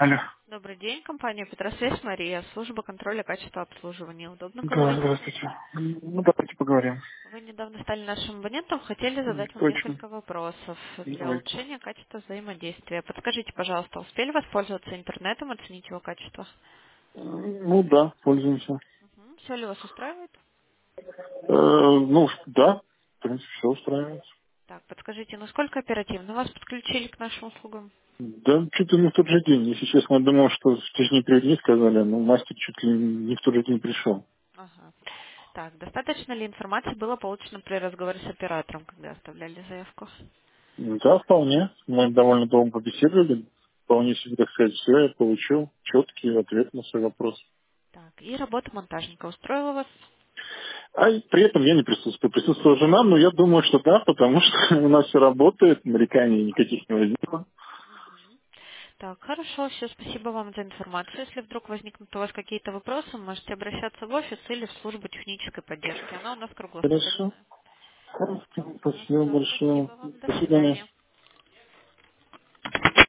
Алло. Добрый день, компания Петросвязь, Мария, служба контроля качества обслуживания. Удобно Да, говорить? здравствуйте. Ну, давайте поговорим. Вы недавно стали нашим абонентом, хотели задать вам Точно. несколько вопросов для Давайте. улучшения качества взаимодействия. Подскажите, пожалуйста, успели воспользоваться интернетом, оценить его качество? Ну да, пользуемся. Все ли вас устраивает? Ну, да, в принципе, все устраивает. Так, подскажите, насколько оперативно вас подключили к нашим услугам? Да, чуть ли не в тот же день. Если честно, я думал, что в течение 3 дней сказали, но мастер чуть ли не в тот же день пришел. Ага. Так, достаточно ли информации было получено при разговоре с оператором, когда оставляли заявку? Да, вполне. Мы довольно долго побеседовали. Вполне себе, так сказать, все я получил. Четкий ответ на свой вопрос. Так, и работа монтажника устроила вас? А и при этом я не присутствую. Присутствовала жена, но я думаю, что да, потому что у нас все работает, нареканий никаких не возникло. Так, хорошо, все, спасибо вам за информацию. Если вдруг возникнут у вас какие-то вопросы, можете обращаться в офис или в службу технической поддержки. Она у нас Хорошо. круглосуточная. Хорошо. Спасибо Хорошо, большое. спасибо вам, до До свидания. свидания.